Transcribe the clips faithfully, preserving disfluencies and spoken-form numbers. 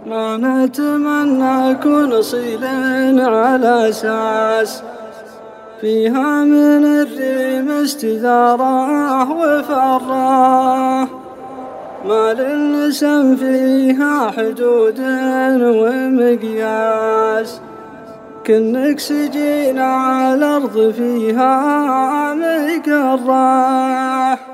ما نتمنى أكون صيلين على أساس فيها من الريم استداره وفراه، ما للنسم فيها حدود ومقياس، كنك سجين على الأرض فيها مقراح.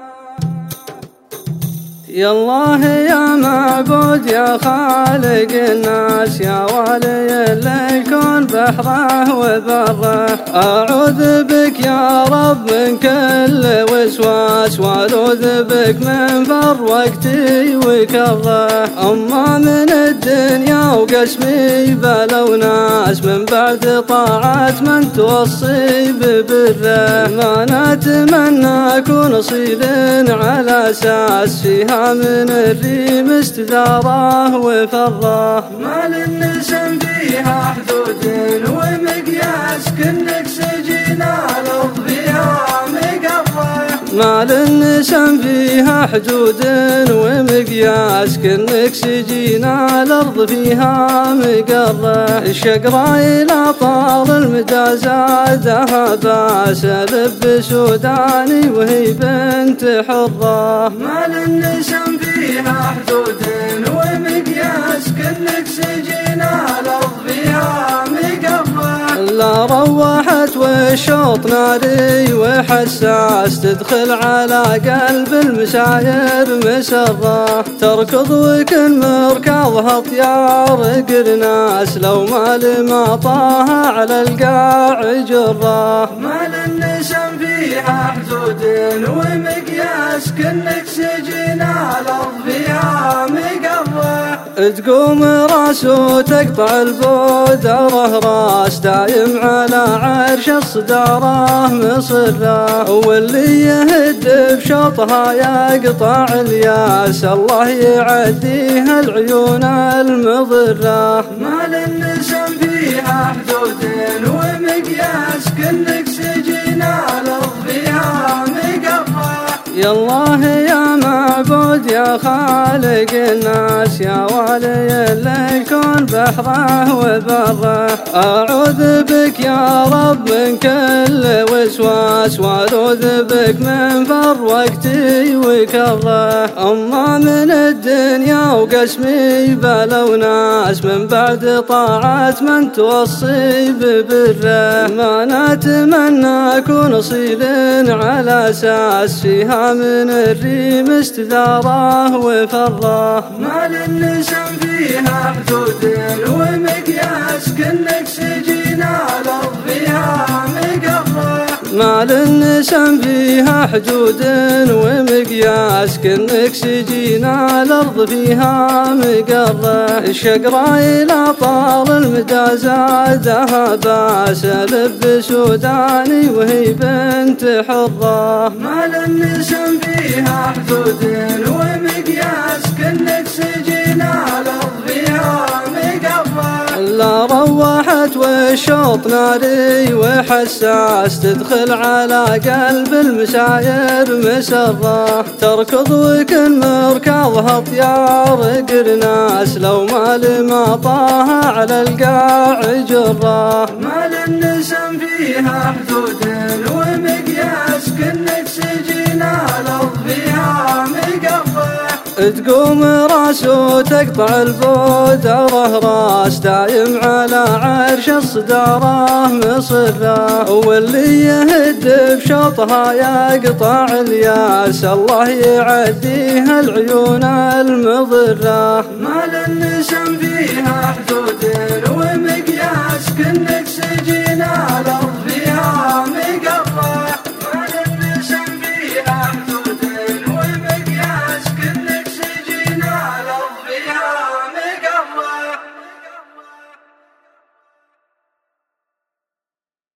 يا الله يا معبود يا خالق الناس، يا والي الكون بحره وبره، أعوذ بك يا رب من كل وسواس، وألوذ بك من فر وقتي وكره، أما من الدنيا وقسمي بلو ناس، من بعد طاعة من توصي ببره، ما نتمنى أكون صيل على أساس فيها من الريم استداره وفراه، ما للنسم فيها حدود ومقياس، كنك سجين الأرض فيها مقره، ما للنسم فيها حدود ومقياس، كنك سجين الأرض فيها مقره، الشقرة إلى طال المدى زادها باس، لب سوداني وهي بنت حرة، ما للنسم فيها حدود ومقياس، كنك سجين الأرض فيها مقره، لا روحت والشوط ناري وحساس، تدخل على قلب المساير مسره، تركض وكل مركضها طيار قرناس، لو ما لما طاها على القاع جره، ما للنسم فيها حدود ومقياس، كنك سجين الأرض فيها مقره، تقوم راس وتقطع البودره راس، دايم على عرش الصداره مصره، واللي يهد بشوطها يقطع الياس، الله يعديها العيون المضره، ما للنسم فيها حدود ومقياس، كنك سجين الأرض فيها مقره، يا الله يا معبود يا خالق الناس، يا والي الكون بحره وبره، أعوذ بك يا رب من كل وسواس، وألوذ بك من فر وقتي وكره، أما من الدنيا وقسمي بلو ناس، من بعد طاعة من توصي ببره، ما نتمنى أكون صيل على أساس فيها من الريم استداره وفراه، ما للنسم فيها حدود ومقياس، كنك سجين الأرض فيها مقره، ما للنسم فيها حدود ومقياس، كنك سجين الأرض فيها مقره، الشقرة إلى طال المدى زادها باس، لب سوداني وهي بنت حرة، ما للنسم فيها حدود ومقياس، كنك سجين الأرض فيها مقره، لا روحت والشوط ناري وحساس، تدخل على قلب المساير مسره، تركض وكل مركضها طيار قرناس، لو ما لما طاها على القاع جره، ما للنسم فيها حدود ومقياس، كنك سجين الأرض فيها مقره، تقوم راس وتقطع البودره راس، دايم على عرش الصداره مصره، واللي يهد بشوطها يقطع الياس، الله يعديها العيون المضره، ما للنسم فيها حدود